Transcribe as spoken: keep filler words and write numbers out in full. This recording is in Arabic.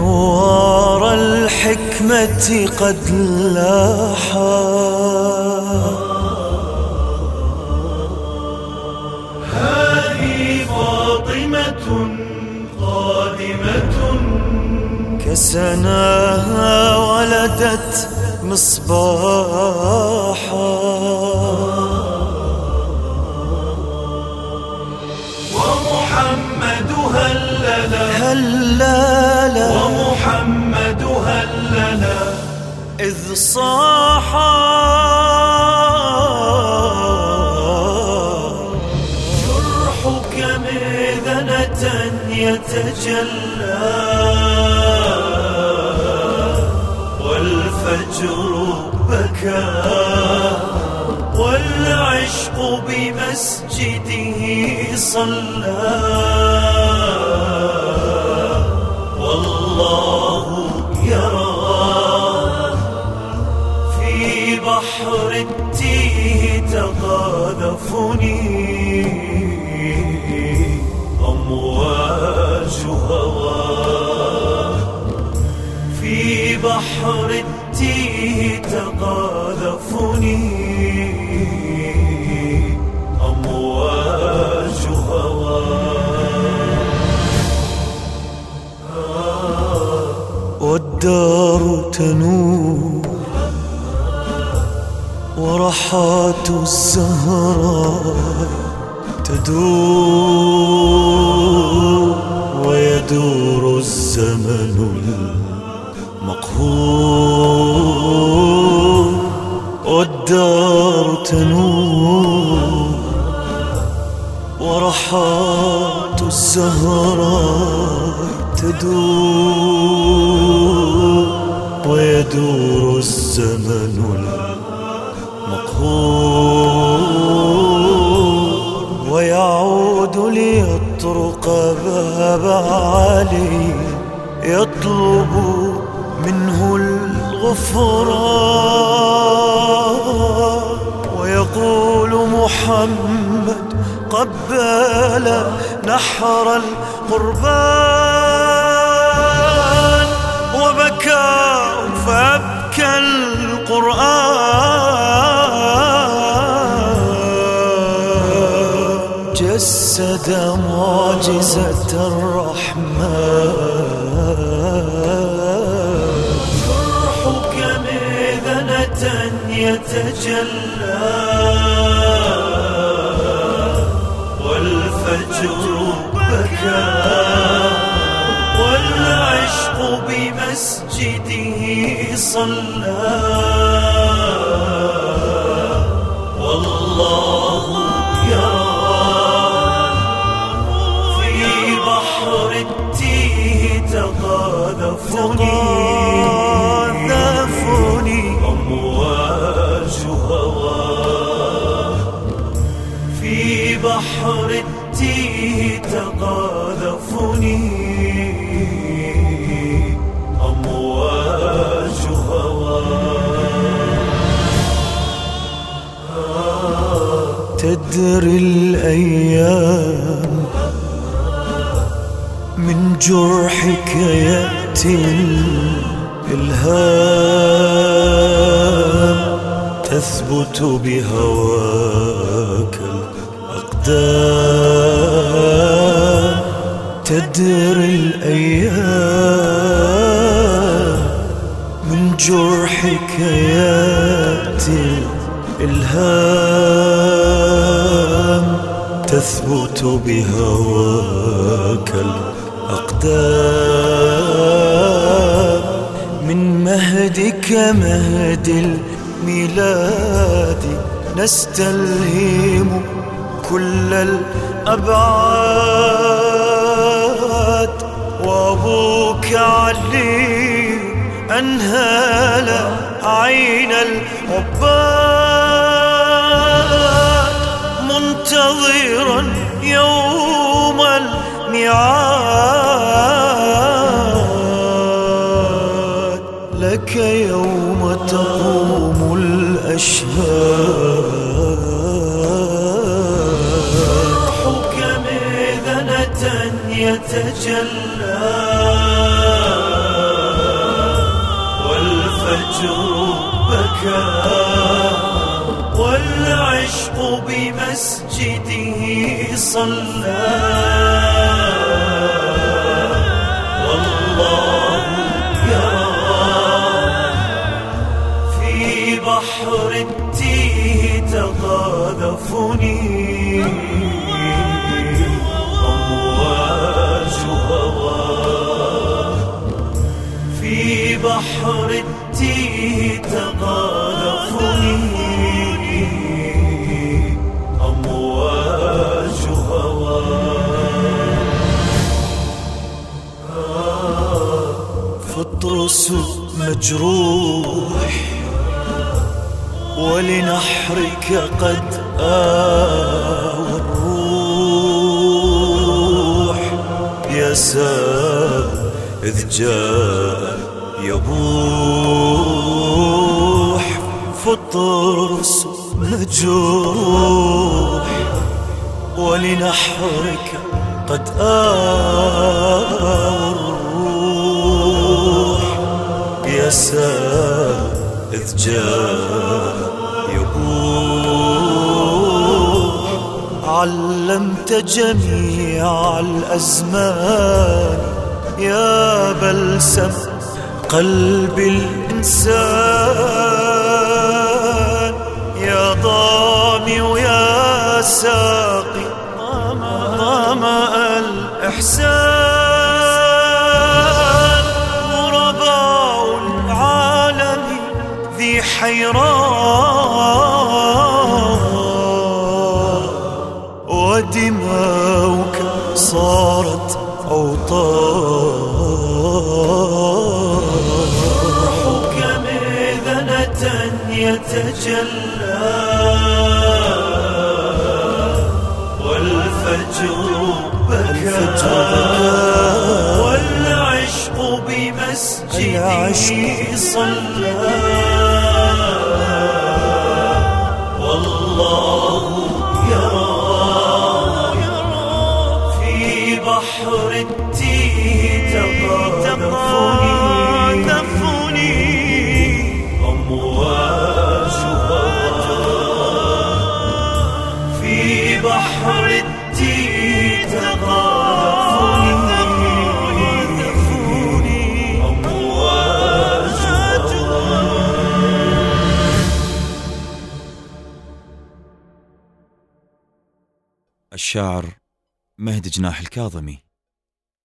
نوار الحكمة قد لاحا. هذه فاطمة قادمة كسناها ولدت مصباحا. ومحمد هللا هللا ومحمد هللا إذ صاحا. جرحك ميذنة يتجلى والفجر بكى والعشق بمسجده صلى. والله يرى في بحر التيه تقاذفني أمواج هوى. في بحر التيه تقاذفني أمواج هوى. والدار تنور ورحات الزهراء تدور ويدور الزمن المقهور. والدار تنور ورحات الزهراء تدور ويدور الزمن المقهور. ويعود ليطرق باب علي يطلب منه الغفران. ويقول محمد قبل نحر القربان وبكى فأبكى القرآن. جسد معجزة الرحمن. جرحك ميذنة يتجلى والفجر بكى والعشق بمسجده صلى. والله يرى في بحر التيه تقاذفني أمواج هوى. في بحر التيه تقاذفني أمواج هوى. تدري الأيام من جرحك يأتي الإلهام تثبت بهواك الأقدام. تدري الأيام من جرحك يأتي الإلهام تثبت بهواك الأقدام. من مهدك مهد الميلاد نستلهم كل الأبعاد. وأبوك علي أنهال عين العباد منتظرا يوم الميعاد. لك يوم تقوم الأشهاد. جرحك ميذنة يتجلى والفجر بكى والعشق بمسجده صلى والله يرى في بحر التيه تقاذفني أمواج هوى في بحر التيه تقاذفني أمواج هوى فالطرس مجروح ولنحرك قد آوى الروح يساب إذ جاء يبوح فالطرس مجروح ولنحرك قد آوى الروح يساب إذ جاء يبوح علمت جميع الأزمان يا بلسم قلب الإنسان يا ضامي ويا ساقي ظمأ الإحسان غرباء العالم ذي حيران ودماؤك صارت أوطان روحك مذنة يتجلى والفجر بكى والعشق بمسجده صلى والله يرى في بحر التيه تقاذفني أمواج هوى في بحر التيه تقاذفني أمواج هوى. الشاعر مهدي جناح الكاظمي.